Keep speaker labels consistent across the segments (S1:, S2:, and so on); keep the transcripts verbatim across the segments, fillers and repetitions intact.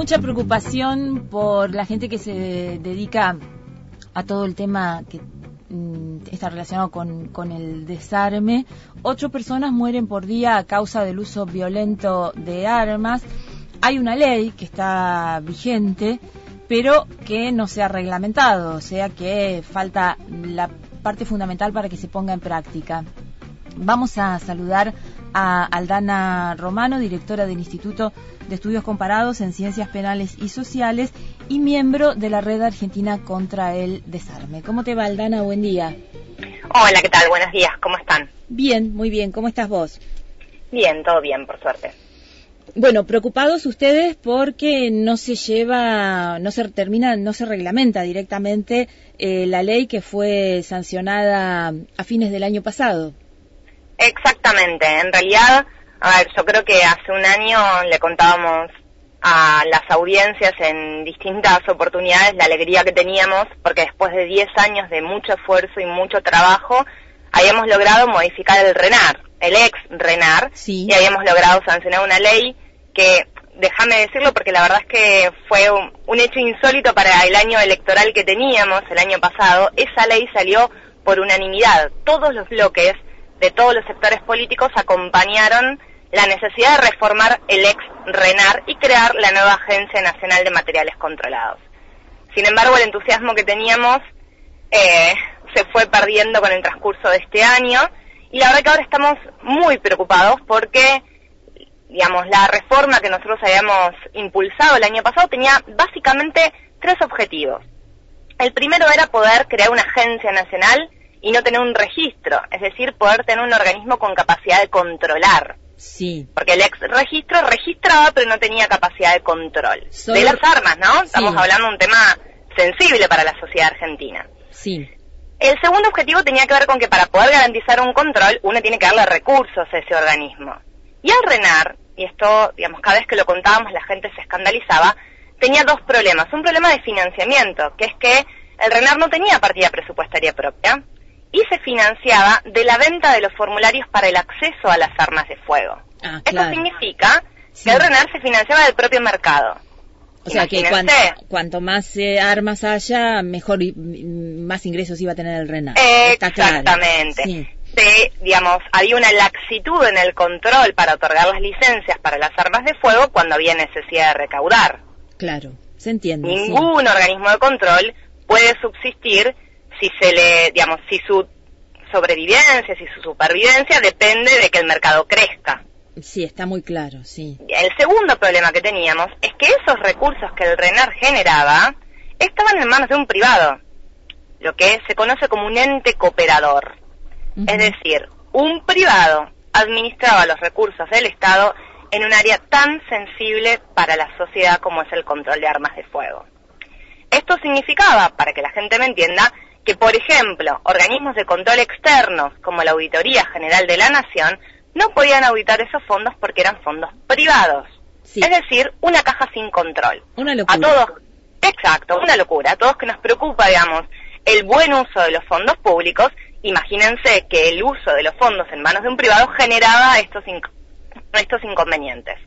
S1: mucha preocupación por la gente que se dedica a todo el tema que mm, está relacionado con, con el desarme. Ocho personas mueren por día a causa del uso violento de armas. Hay una ley que está vigente, pero que no se ha reglamentado, o sea que falta la parte fundamental para que se ponga en práctica. Vamos a saludar a Aldana Romano, directora del Instituto de Estudios Comparados en Ciencias Penales y Sociales y miembro de la Red Argentina contra el Desarme. ¿Cómo te va, Aldana? Buen día.
S2: Hola, ¿qué tal? Buenos días, ¿cómo están?
S1: Bien, muy bien. ¿Cómo estás vos?
S2: Bien, todo bien, por suerte.
S1: Bueno, preocupados ustedes porque no se lleva, no se termina, no se reglamenta directamente eh, la ley que fue sancionada a fines del año pasado.
S2: Exactamente, en realidad, a ver, yo creo que hace un año le contábamos a las audiencias en distintas oportunidades la alegría que teníamos, porque después de diez años de mucho esfuerzo y mucho trabajo, habíamos logrado modificar el RENAR, el ex RENAR,
S1: sí.
S2: Y habíamos logrado sancionar una ley que, déjame decirlo porque la verdad es que fue un, un hecho insólito para el año electoral que teníamos el año pasado. Esa ley salió por unanimidad, todos los bloques de todos los sectores políticos acompañaron la necesidad de reformar el ex RENAR y crear la nueva Agencia Nacional de Materiales Controlados. Sin embargo, el entusiasmo que teníamos eh, se fue perdiendo con el transcurso de este año y la verdad que ahora estamos muy preocupados porque, digamos, la reforma que nosotros habíamos impulsado el año pasado tenía básicamente tres objetivos. El primero era poder crear una agencia nacional y no tener un registro, es decir, poder tener un organismo con capacidad de controlar.
S1: Sí.
S2: Porque el ex registro registraba, pero no tenía capacidad de control. Solo... De las armas, ¿no? Estamos
S1: sí.
S2: hablando de un tema sensible para la sociedad argentina.
S1: Sí.
S2: El segundo objetivo tenía que ver con que para poder garantizar un control, uno tiene que darle recursos a ese organismo. Y el RENAR, y esto, digamos, cada vez que lo contábamos la gente se escandalizaba, tenía dos problemas. Un problema de financiamiento, que es que el RENAR no tenía partida presupuestaria propia, y se financiaba de la venta de los formularios para el acceso a las armas de fuego.
S1: Ah,
S2: Esto
S1: claro.
S2: significa
S1: sí.
S2: que el RENAR se financiaba del propio mercado.
S1: O sea
S2: Imagínense.
S1: que cuanto, cuanto más eh, armas haya, mejor y más ingresos iba a tener el RENAR.
S2: Exactamente.
S1: Claro. Sí.
S2: Se, digamos, había una laxitud en el control para otorgar las licencias para las armas de fuego cuando había necesidad de recaudar.
S1: Claro, se entiende.
S2: Ningún
S1: sí.
S2: organismo de control puede subsistir si se le, digamos, si su sobrevivencia, si su supervivencia depende de que el mercado crezca.
S1: Sí, está muy claro, sí.
S2: El segundo problema que teníamos es que esos recursos que el RENAR generaba estaban en manos de un privado, lo que se conoce como un ente cooperador. Uh-huh. Es decir, un privado administraba los recursos del Estado en un área tan sensible para la sociedad como es el control de armas de fuego. Esto significaba, para que la gente me entienda, que, por ejemplo, organismos de control externos, como la Auditoría General de la Nación, no podían auditar esos fondos porque eran fondos privados. Sí. Es decir, una caja sin control.
S1: Una locura.
S2: A todos, exacto, una locura. A todos que nos preocupa, digamos, el buen uso de los fondos públicos, imagínense que el uso de los fondos en manos de un privado generaba estos, inc- estos inconvenientes.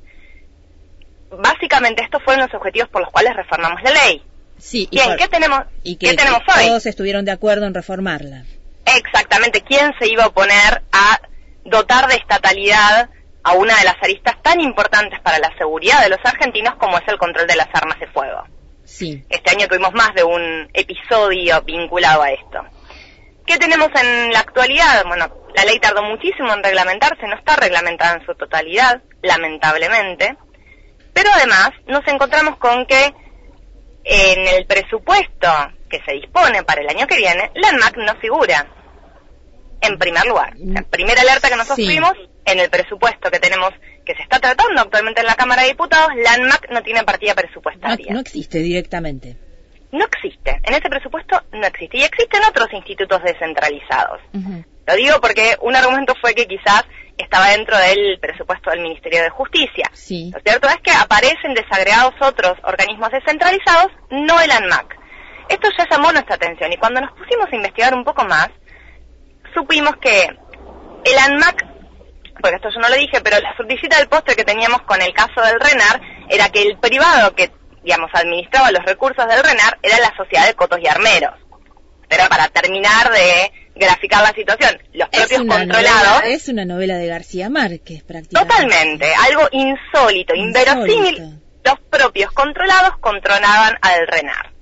S2: Básicamente, estos fueron los objetivos por los cuales reformamos la ley.
S1: Sí, y
S2: Bien,
S1: por,
S2: ¿qué tenemos,
S1: y que,
S2: ¿qué tenemos
S1: que
S2: hoy?
S1: Todos estuvieron de acuerdo en reformarla.
S2: Exactamente. ¿Quién se iba a oponer a dotar de estatalidad a una de las aristas tan importantes para la seguridad de los argentinos como es el control de las armas de fuego?
S1: Sí.
S2: Este año tuvimos más de un episodio vinculado a esto. ¿Qué tenemos en la actualidad? Bueno, la ley tardó muchísimo en reglamentarse, no está reglamentada en su totalidad, lamentablemente, pero además nos encontramos con que en el presupuesto que se dispone para el año que viene, la ANMAC no figura, en primer lugar. La primera alerta que nosotros
S1: sí.
S2: tuvimos, en el presupuesto que tenemos, que se está tratando actualmente en la Cámara de Diputados, la ANMAC no tiene partida presupuestaria.
S1: No, no existe directamente.
S2: No existe, en ese presupuesto no existe, y existen otros institutos descentralizados.
S1: Uh-huh.
S2: Lo digo porque un argumento fue que quizás estaba dentro del presupuesto del Ministerio de Justicia.
S1: Sí.
S2: Lo cierto es que aparecen desagregados otros organismos descentralizados, no el ANMAC. Esto ya llamó nuestra atención y cuando nos pusimos a investigar un poco más, supimos que el ANMAC, porque esto yo no lo dije, pero la frutillita del postre que teníamos con el caso del RENAR era que el privado que digamos, administraba los recursos del RENAR era la Sociedad de Cotos y Armeros. Pero para terminar de graficar la situación, los propios controlados...
S1: Novela, es una novela de García Márquez, prácticamente.
S2: Totalmente, algo insólito, insólito, inverosímil. Los propios controlados controlaban al RENAR.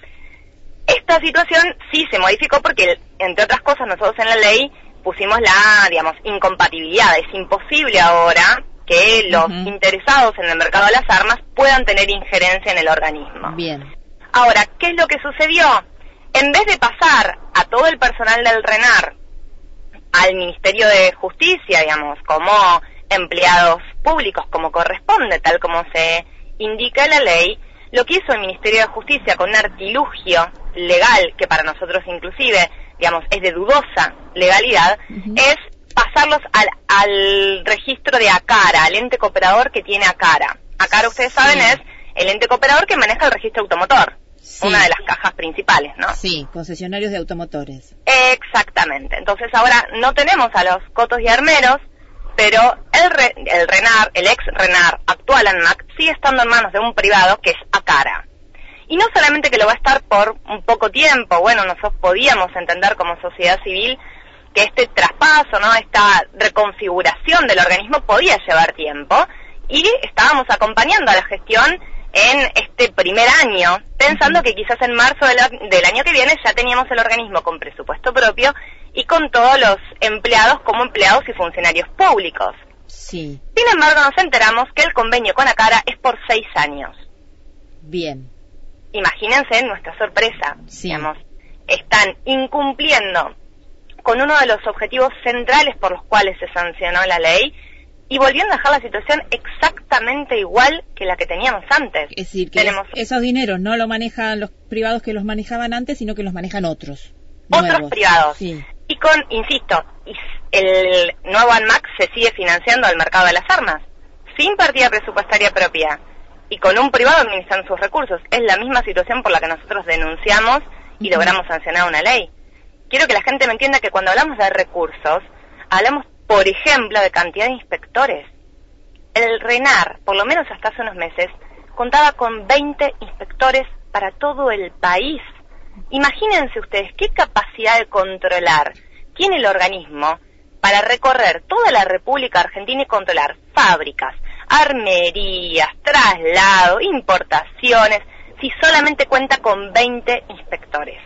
S2: Esta situación sí se modificó porque, entre otras cosas, nosotros en la ley pusimos la, digamos, incompatibilidad. Es imposible ahora que los uh-huh. interesados en el mercado de las armas puedan tener injerencia en el organismo.
S1: Bien.
S2: Ahora, ¿qué es lo que sucedió? En vez de pasar a todo el personal del RENAR al Ministerio de Justicia, digamos, como empleados públicos, como corresponde, tal como se indica en la ley, lo que hizo el Ministerio de Justicia con un artilugio legal, que para nosotros inclusive, digamos, es de dudosa legalidad, uh-huh. es pasarlos al, al registro de ACARA, al ente cooperador que tiene ACARA. ACARA, ustedes sí. saben, es el ente cooperador que maneja el registro automotor. Sí. Una de las cajas principales, ¿no?
S1: Sí, concesionarios de automotores.
S2: Exactamente. Entonces ahora no tenemos a los cotos y armeros, pero el, re, el RENAR, el ex RENAR, actual ANMAC, sigue estando en manos de un privado que es ACARA. Y no solamente que lo va a estar por un poco tiempo, bueno, nosotros podíamos entender como sociedad civil que este traspaso, ¿no? Esta reconfiguración del organismo podía llevar tiempo, y estábamos acompañando a la gestión en este primer año, pensando que quizás en marzo del, del año que viene ya teníamos el organismo con presupuesto propio y con todos los empleados como empleados y funcionarios públicos.
S1: Sí.
S2: Sin embargo, nos enteramos que el convenio con ACARA es por seis años.
S1: Bien.
S2: Imagínense nuestra sorpresa.
S1: Sí.
S2: Digamos, están incumpliendo con uno de los objetivos centrales por los cuales se sancionó la ley, y volviendo a dejar la situación exactamente igual que la que teníamos antes.
S1: Es decir, que
S2: Tenemos
S1: esos dineros no lo manejan los privados que los manejaban antes, sino que los manejan otros.
S2: Otros
S1: nuevos.
S2: privados.
S1: Sí.
S2: Y con, insisto, el nuevo ANMAC se sigue financiando al mercado de las armas, sin partida presupuestaria propia, y con un privado administrando sus recursos. Es la misma situación por la que nosotros denunciamos y uh-huh. logramos sancionar una ley. Quiero que la gente me entienda que cuando hablamos de recursos, hablamos, por ejemplo, de cantidad de inspectores. El RENAR, por lo menos hasta hace unos meses, contaba con veinte inspectores para todo el país. Imagínense ustedes qué capacidad de controlar tiene el organismo para recorrer toda la República Argentina y controlar fábricas, armerías, traslado, importaciones, si solamente cuenta con veinte inspectores.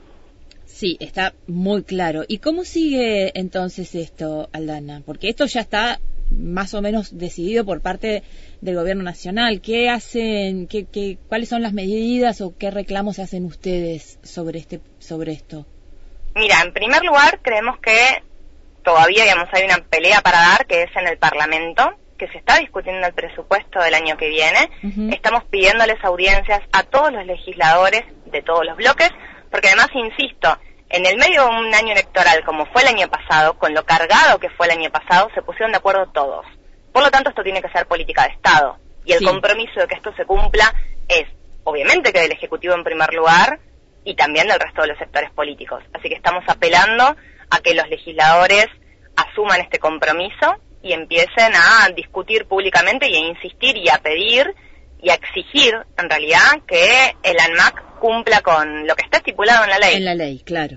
S1: Sí, está muy claro. ¿Y cómo sigue entonces esto, Aldana? Porque esto ya está más o menos decidido por parte del Gobierno Nacional. ¿Qué hacen, qué, qué, cuáles son las medidas o qué reclamos hacen ustedes sobre este, sobre esto?
S2: Mira, en primer lugar, creemos que todavía, digamos, hay una pelea para dar, que es en el Parlamento, que se está discutiendo el presupuesto del año que viene. Uh-huh. Estamos pidiéndoles audiencias a todos los legisladores de todos los bloques, porque además, insisto, en el medio de un año electoral, como fue el año pasado, con lo cargado que fue el año pasado, se pusieron de acuerdo todos. Por lo tanto, esto tiene que ser política de Estado. Y el sí. compromiso de que esto se cumpla es, obviamente, que del Ejecutivo en primer lugar, y también del resto de los sectores políticos. Así que estamos apelando a que los legisladores asuman este compromiso y empiecen a discutir públicamente y a insistir y a pedir y a exigir, en realidad, que el ANMAC cumpla con lo que está estipulado en la ley.
S1: En la ley, claro.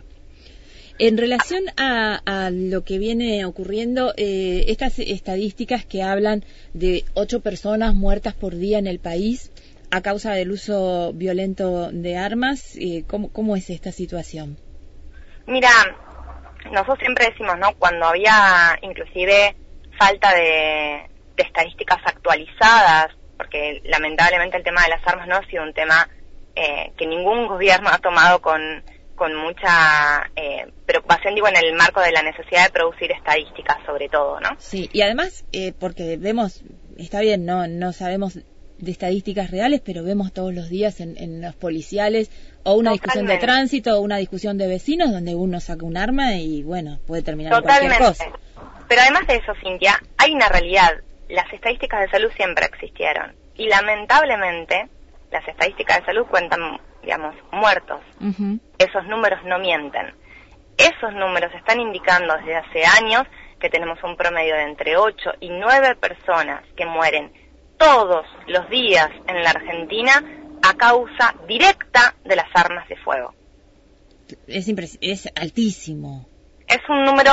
S1: En relación a, a lo que viene ocurriendo, eh, estas estadísticas que hablan de ocho personas muertas por día en el país a causa del uso violento de armas, eh, ¿cómo, ¿cómo es esta situación?
S2: Mira, nosotros siempre decimos, ¿no? Cuando había inclusive falta de, de estadísticas actualizadas, porque lamentablemente el tema de las armas no ha sido un tema eh, que ningún gobierno ha tomado con, con mucha eh, preocupación, digo, en el marco de la necesidad de producir estadísticas sobre todo, ¿no?
S1: Sí, y además, eh, porque vemos, está bien, no no sabemos de estadísticas reales, pero vemos todos los días en, en los policiales o una Totalmente. discusión de tránsito o una discusión de vecinos donde uno saca un arma y, bueno, puede terminar
S2: Totalmente.
S1: en cualquier cosa.
S2: Pero además de eso, Cintia, hay una realidad. Las estadísticas de salud siempre existieron y lamentablemente las estadísticas de salud cuentan, digamos, muertos. Uh-huh. Esos números no mienten. Esos números están indicando desde hace años que tenemos un promedio de entre ocho y nueve personas que mueren todos los días en la Argentina a causa directa de las armas de fuego.
S1: Es, impres- es altísimo.
S2: Es un número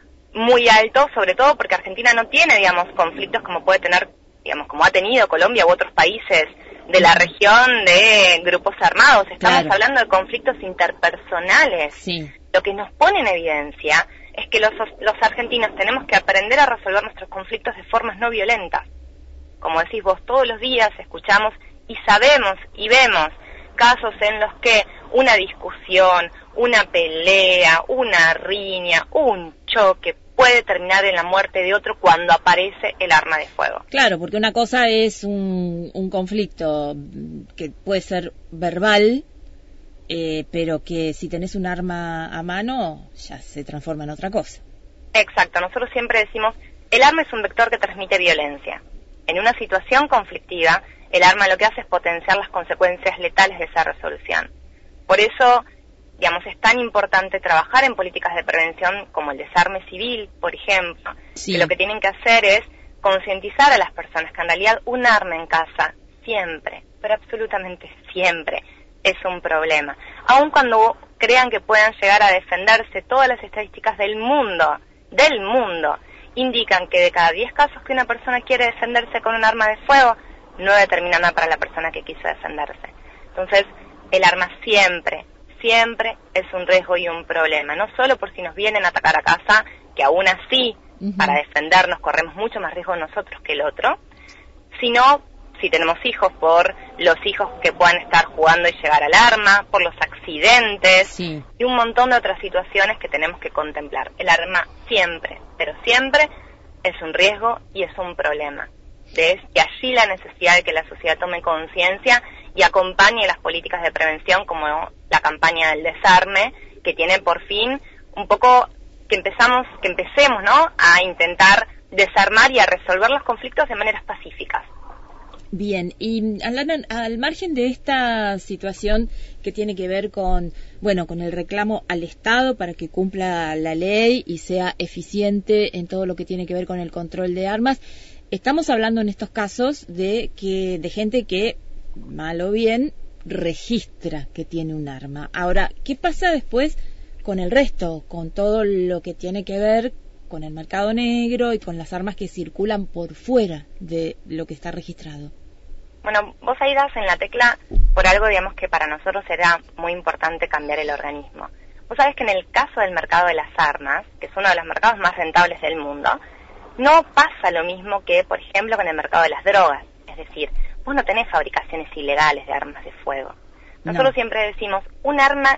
S2: muy alto, sobre todo porque Argentina no tiene, digamos, conflictos como puede tener, digamos, como ha tenido Colombia u otros países de la región de grupos armados. Estamos
S1: claro.
S2: hablando de conflictos interpersonales.
S1: Sí.
S2: Lo que nos pone en evidencia es que los, los argentinos tenemos que aprender a resolver nuestros conflictos de formas no violentas. Como decís vos, todos los días escuchamos y sabemos y vemos casos en los que una discusión, una pelea, una riña, un choque puede terminar en la muerte de otro cuando aparece el arma de fuego.
S1: Claro, porque una cosa es un, un conflicto que puede ser verbal, eh, pero que si tenés un arma a mano ya se transforma en otra cosa.
S2: Exacto, nosotros siempre decimos, el arma es un vector que transmite violencia. En una situación conflictiva, el arma lo que hace es potenciar las consecuencias letales de esa resolución. Por eso, digamos, es tan importante trabajar en políticas de prevención como el desarme civil, por ejemplo,
S1: sí.
S2: que lo que tienen que hacer es concientizar a las personas que en realidad un arma en casa siempre, pero absolutamente siempre, es un problema. Aun cuando crean que puedan llegar a defenderse, todas las estadísticas del mundo, del mundo, indican que de cada diez casos que una persona quiere defenderse con un arma de fuego, nueve terminan para la persona que quiso defenderse. Entonces, el arma siempre, siempre es un riesgo y un problema, no solo por si nos vienen a atacar a casa, que aún así, uh-huh. para defendernos corremos mucho más riesgo nosotros que el otro, sino si tenemos hijos, por los hijos que puedan estar jugando y llegar al arma, por los accidentes,
S1: sí.
S2: y un montón de otras situaciones que tenemos que contemplar. El arma siempre, pero siempre es un riesgo y es un problema. De y allí la necesidad de que la sociedad tome conciencia y acompañe las políticas de prevención como la campaña del desarme, que tiene por fin un poco que empezamos, que empecemos, ¿no?, a intentar desarmar y a resolver los conflictos de maneras pacíficas.
S1: Bien, y al, al margen de esta situación que tiene que ver con, bueno, con el reclamo al Estado para que cumpla la ley y sea eficiente en todo lo que tiene que ver con el control de armas, estamos hablando en estos casos de que de gente que, mal o bien, registra que tiene un arma. Ahora, ¿qué pasa después con el resto, con todo lo que tiene que ver con el mercado negro y con las armas que circulan por fuera de lo que está registrado?
S2: Bueno, vos ahí das en la tecla por algo, digamos, que para nosotros era muy importante cambiar el organismo. Vos sabés que en el caso del mercado de las armas, que es uno de los mercados más rentables del mundo, no pasa lo mismo que, por ejemplo, con el mercado de las drogas. Es decir, vos no tenés fabricaciones ilegales de armas de fuego. Nosotros no. siempre decimos, un arma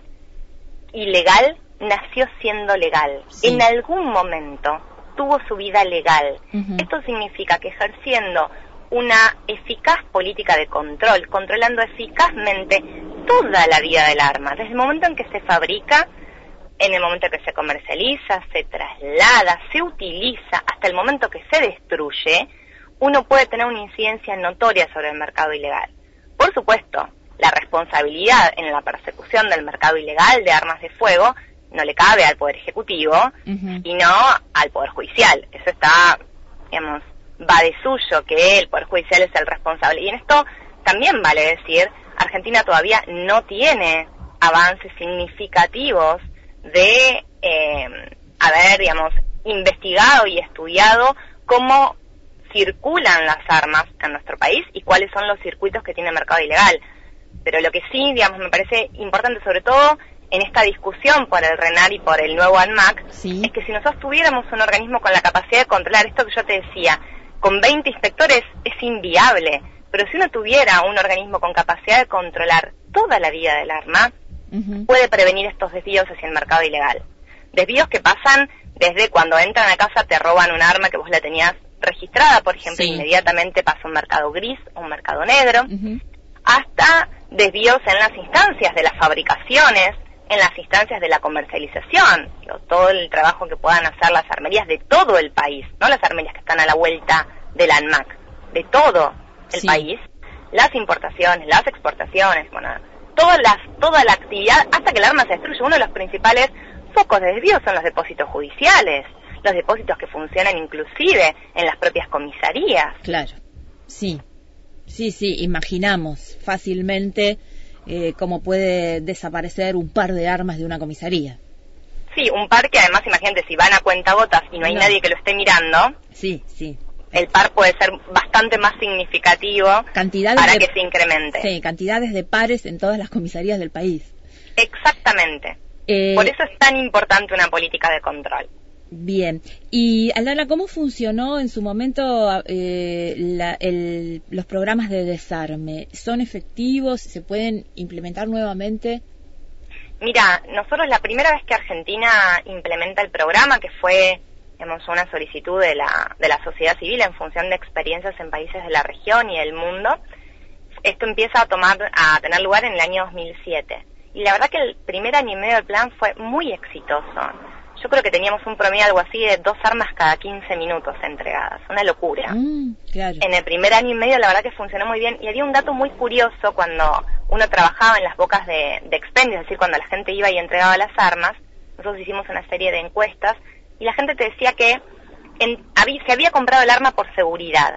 S2: ilegal nació siendo legal. Sí. En algún momento tuvo su vida legal. Uh-huh. Esto significa que ejerciendo una eficaz política de control, controlando eficazmente toda la vida del arma, desde el momento en que se fabrica, en el momento en que se comercializa, se traslada, se utiliza, hasta el momento que se destruye, uno puede tener una incidencia notoria sobre el mercado ilegal. Por supuesto, la responsabilidad en la persecución del mercado ilegal de armas de fuego no le cabe al Poder Ejecutivo, uh-huh. sino al Poder Judicial. Eso está, digamos, va de suyo, que el Poder Judicial es el responsable. Y en esto también vale decir, Argentina todavía no tiene avances significativos de eh, haber, digamos, investigado y estudiado cómo circulan las armas en nuestro país y cuáles son los circuitos que tiene el mercado ilegal. Pero lo que sí, digamos, me parece importante, sobre todo en esta discusión por el RENAR y por el nuevo ANMAC, sí. es que si nosotros tuviéramos un organismo con la capacidad de controlar esto que yo te decía, con veinte inspectores es inviable, pero si uno tuviera un organismo con capacidad de controlar toda la vida del arma, uh-huh. puede prevenir estos desvíos hacia el mercado ilegal. Desvíos que pasan desde cuando entran a casa, te roban un arma que vos la tenías registrada, por ejemplo, sí. inmediatamente pasa a un mercado gris o un mercado negro, uh-huh. hasta desvíos en las instancias de las fabricaciones, en las instancias de la comercialización, digo, todo el trabajo que puedan hacer las armerías de todo el país, no las armerías que están a la vuelta del ANMAC, de todo el sí. país, las importaciones, las exportaciones, bueno, todas las, toda la actividad, hasta que el arma se destruye. Uno de los principales focos de desvío son los depósitos judiciales, los depósitos que funcionan inclusive en las propias comisarías.
S1: Claro, sí. Sí, sí, imaginamos fácilmente eh, cómo puede desaparecer un par de armas de una comisaría.
S2: Sí, un par que además, imagínate, si van a cuentagotas y no hay no. nadie que lo esté mirando,
S1: sí, sí.
S2: el par puede ser bastante más significativo
S1: cantidades
S2: para
S1: de,
S2: que se incremente.
S1: Sí, cantidades de pares en todas las comisarías del país.
S2: Exactamente. Eh, Por eso es tan importante una política de control.
S1: Bien. Y, Aldana, ¿cómo funcionó en su momento eh, la, el, los programas de desarme? ¿Son efectivos? ¿Se pueden implementar nuevamente?
S2: Mira, nosotros la primera vez que Argentina implementa el programa, que fue, digamos, una solicitud de la, de la sociedad civil en función de experiencias en países de la región y del mundo, esto empieza a tomar, a tener lugar en el año dos mil siete. Y la verdad que el primer año y medio del plan fue muy exitoso. Yo creo que teníamos un promedio algo así de dos armas cada quince minutos entregadas. Una locura.
S1: Mm, claro.
S2: En el primer año y medio la verdad que funcionó muy bien. Y había un dato muy curioso cuando uno trabajaba en las bocas de, de expendio, es decir, cuando la gente iba y entregaba las armas. Nosotros hicimos una serie de encuestas y la gente te decía que en, había, se había comprado el arma por seguridad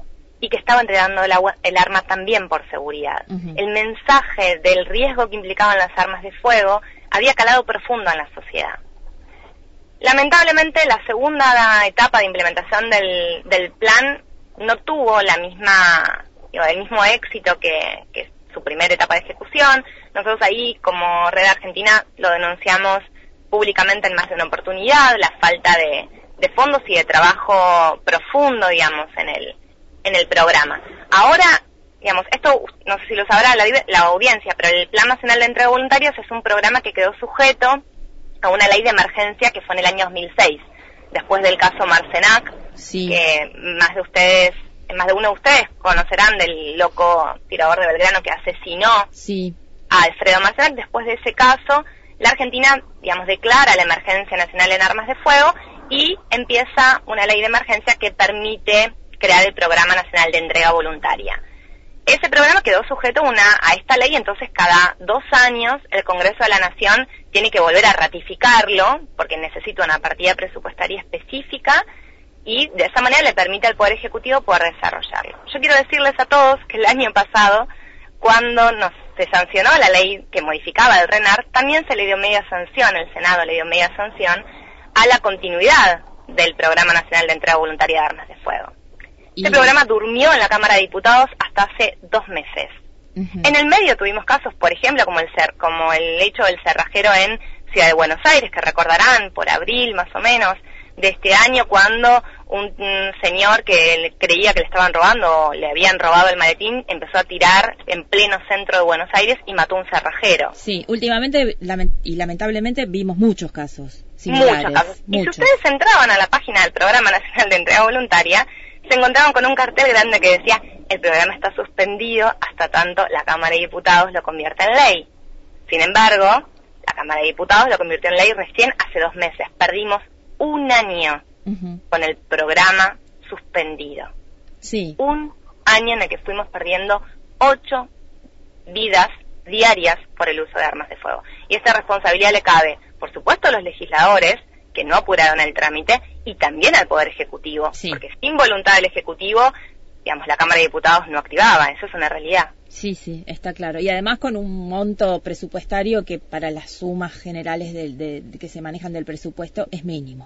S2: y que estaba entregando el, agua, el arma también por seguridad. Uh-huh. El mensaje del riesgo que implicaban las armas de fuego había calado profundo en la sociedad. Lamentablemente, la segunda etapa de implementación del, del plan no tuvo la misma, digo, el mismo éxito que, que su primera etapa de ejecución. Nosotros ahí, como Red Argentina, lo denunciamos públicamente en más de una oportunidad, la falta de, de fondos y de trabajo profundo, digamos, en el, en el programa. Ahora, digamos, esto no sé si lo sabrá la, la audiencia, pero el Plan Nacional de Entrega de Voluntarios es un programa que quedó sujeto a una ley de emergencia que fue en el año dos mil seis, después del caso Marcenac, sí. que más de ustedes, más de uno de ustedes conocerán del loco tirador de Belgrano que asesinó
S1: sí.
S2: a Alfredo Marcenac. Después de ese caso, la Argentina, digamos, declara la emergencia nacional en armas de fuego y empieza una ley de emergencia que permite crear el Programa Nacional de Entrega Voluntaria. Ese programa quedó sujeto una, a esta ley, entonces cada dos años el Congreso de la Nación tiene que volver a ratificarlo, porque necesita una partida presupuestaria específica, y de esa manera le permite al Poder Ejecutivo poder desarrollarlo. Yo quiero decirles a todos que el año pasado, cuando nos, se sancionó la ley que modificaba el RENAR, también se le dio media sanción, el Senado le dio media sanción, a la continuidad del Programa Nacional de Entrega Voluntaria de Armas de Fuego. Este y... programa durmió en la Cámara de Diputados hasta hace dos meses. Uh-huh. En el medio tuvimos casos, por ejemplo, como el cer- como el hecho del cerrajero en Ciudad de Buenos Aires, que recordarán por abril más o menos de este año, cuando un, un señor que le creía que le estaban robando, le habían robado el maletín, empezó a tirar en pleno centro de Buenos Aires y mató a un cerrajero.
S1: Sí, últimamente lament- y lamentablemente vimos muchos casos similares.
S2: Muchos casos.
S1: Muchos.
S2: Y si ustedes entraban a la página del Programa Nacional de Entrega Voluntaria, se encontraban con un cartel grande que decía: el programa está suspendido hasta tanto la Cámara de Diputados lo convierta en ley. Sin embargo, la Cámara de Diputados lo convirtió en ley recién hace dos meses. Perdimos un año uh-huh. con el programa suspendido.
S1: Sí.
S2: Un año en el que fuimos perdiendo ocho vidas diarias por el uso de armas de fuego. Y esta responsabilidad le cabe, por supuesto, a los legisladores, que no apuraron el trámite, y también al Poder Ejecutivo,
S1: sí.
S2: porque sin voluntad del Ejecutivo, digamos, la Cámara de Diputados no activaba, eso es una realidad.
S1: Sí, sí, está claro. Y además con un monto presupuestario que para las sumas generales de, de, de que se manejan del presupuesto es mínimo.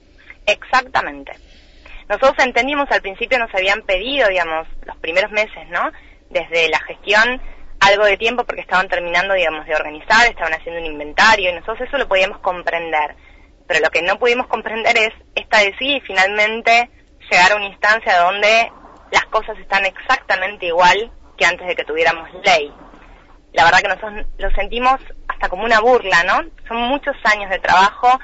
S2: Exactamente. Nosotros entendimos, al principio nos habían pedido, digamos, los primeros meses, ¿no?, desde la gestión, algo de tiempo porque estaban terminando, digamos, de organizar, estaban haciendo un inventario, y nosotros eso lo podíamos comprender. Pero lo que no pudimos comprender es esta de sí y finalmente llegar a una instancia donde las cosas están exactamente igual que antes de que tuviéramos ley. La verdad que nosotros lo sentimos hasta como una burla, ¿no? Son muchos años de trabajo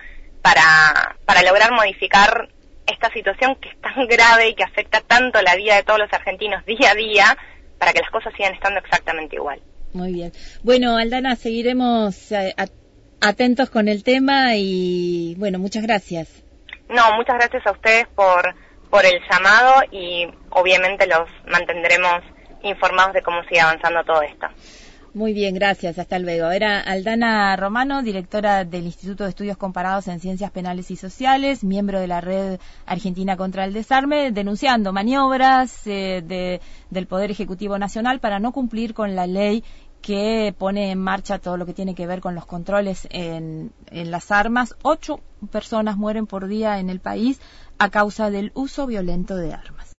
S2: para, para lograr modificar esta situación que es tan grave y que afecta tanto la vida de todos los argentinos día a día, para que las cosas sigan estando exactamente igual.
S1: Muy bien. Bueno, Aldana, seguiremos eh, atentos con el tema y, bueno, muchas gracias.
S2: No, muchas gracias a ustedes por, por el llamado y obviamente los mantendremos informados de cómo sigue avanzando todo esto.
S1: Muy bien, gracias. Hasta luego. Era Aldana Romano, directora del Instituto de Estudios Comparados en Ciencias Penales y Sociales, miembro de la Red Argentina contra el Desarme, denunciando maniobras eh, de, del Poder Ejecutivo Nacional para no cumplir con la ley que pone en marcha todo lo que tiene que ver con los controles en, en las armas. Ocho personas mueren por día en el país a causa del uso violento de armas.